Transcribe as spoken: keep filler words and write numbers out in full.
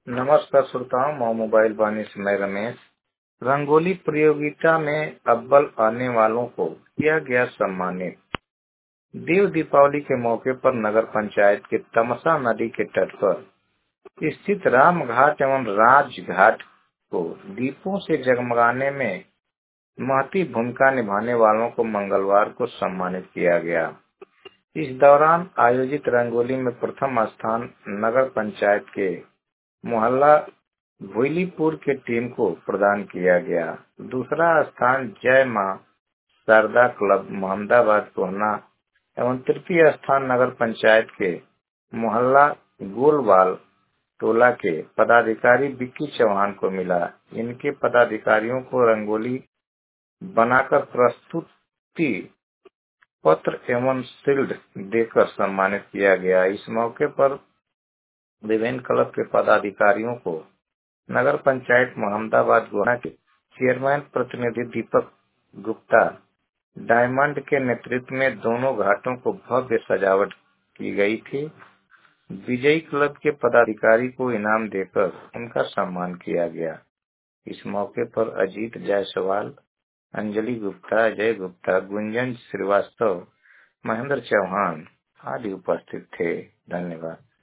नमस्कार श्रोताओं, मैं मोबाइल वाणी से मैं रमेश। रंगोली प्रतियोगिता में अव्वल आने वालों को किया गया सम्मानित। देव दीपावली के मौके पर नगर पंचायत के तमसा नदी के तट पर स्थित राम घाट एवं राज घाट को दीपों से जगमगाने में महती भूमिका निभाने वालों को मंगलवार को सम्मानित किया गया। इस दौरान आयोजित रंगोली में प्रथम स्थान नगर पंचायत के मोहल्ला भोईलीपुर के टीम को प्रदान किया गया। दूसरा स्थान जय मां शारदा क्लब मोहम्मदाबाद कोहना एवं तृतीय स्थान नगर पंचायत के मोहल्ला गोलवाल टोला के पदाधिकारी विक्की चौहान को मिला। इनके पदाधिकारियों को रंगोली बनाकर प्रस्तुति पत्र एवं शील्ड देकर सम्मानित किया गया। इस मौके पर विभिन्न क्लब के पदाधिकारियों को नगर पंचायत मोहम्मदाबाद गोहना के चेयरमैन प्रतिनिधि दीपक गुप्ता डायमंड के नेतृत्व में दोनों घाटों को भव्य सजावट की गई थी। विजयी क्लब के पदाधिकारी को इनाम देकर उनका सम्मान किया गया। इस मौके पर अजीत जायसवाल, अंजलि गुप्ता, अजय गुप्ता, गुंजन श्रीवास्तव, महेंद्र चौहान आदि उपस्थित थे। धन्यवाद।